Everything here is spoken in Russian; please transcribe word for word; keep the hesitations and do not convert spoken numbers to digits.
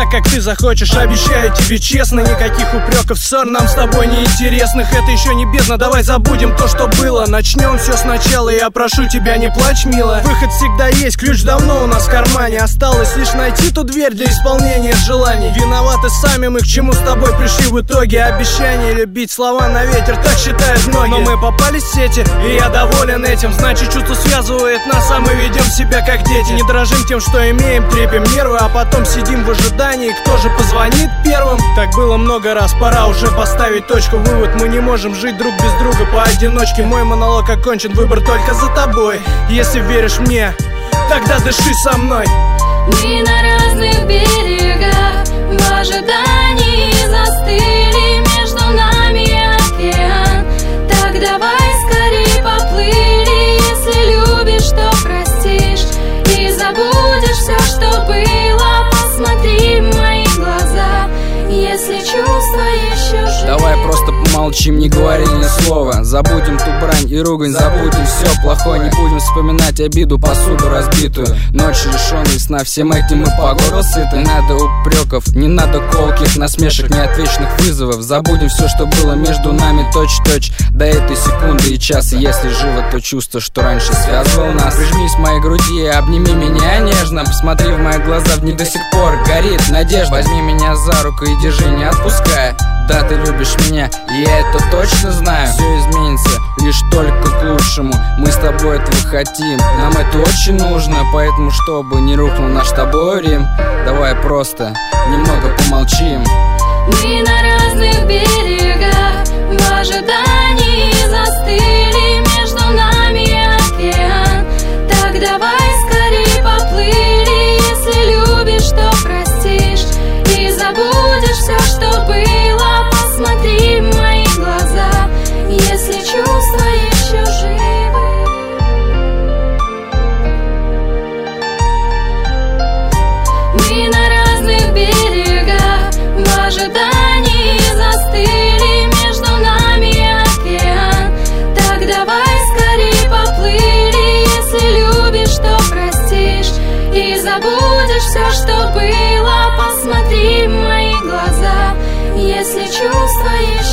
так, как ты захочешь. Обещаю тебе честно, никаких упреков, ссор нам с тобой неинтересных. Это еще не бездна, давай забудем то, что было. Начнем все сначала, я прошу тебя, не плачь, мила. Выход всегда есть, ключ давно у нас в кармане. Осталось лишь найти ту дверь для исполнения желаний. Виноваты сами мы, к чему с тобой пришли в итоге. Обещание любить, слова на ветер, так считают многие. Но мы попали в сети, и я доволен этим. Значит, чувство связывает нас, а мы ведем себя как дети. Не дрожим тем, что имеем, трепим нервы, а потом сидим в ожидании, кто же позвонит первым. Так было много раз, пора уже поставить точку. Вывод: мы не можем жить друг без друга поодиночке. Мой монолог окончен, выбор только за тобой. Если веришь мне, тогда дыши со мной. Мы на разных берегах в ожидании застыли, между нами океан. Так давай скорей поплыли, если любишь, то простишь и забудешь все, что было. Посмотри в мои глаза, если чувства еще живы. Давай просто помолчим, не говори ни слова. Забудем ту брань и ругань, забудем все плохое. Не будем вспоминать обиду, посуду разбитую, ночь лишённой сна, всем этим мы по горло сыты. Не надо упреков, не надо колких насмешек, неотвеченных вызовов. Забудем все, что было между нами точь-точь до этой секунды и часа. Если живо то чувство, что раньше связывало нас. Прижмись к моей груди и обними меня нежно. Посмотри в мои глаза, в них до сих пор горит надежда. Возьми меня за руку и держи, не отпуская. Да, ты любишь меня, и я это точно знаю. Все изменится лишь только к лучшему. Мы с тобой этого хотим, нам это очень нужно. Поэтому, чтобы не рухнул наш с тобой Рим, давай просто немного помолчим. Мы на разных берегах в ожидании застыли, между нами океан. Так давай скорей поплыли, если любишь, то простишь и забудешь все, что было. Посмотри в мои глаза, если чувства еще живы. Мы на разных берегах в ожидании застыли, между нами океан. Так давай скорей поплыли, если любишь, то простишь и забудешь все, что было. Посмотри в мои глаза, если чувства еще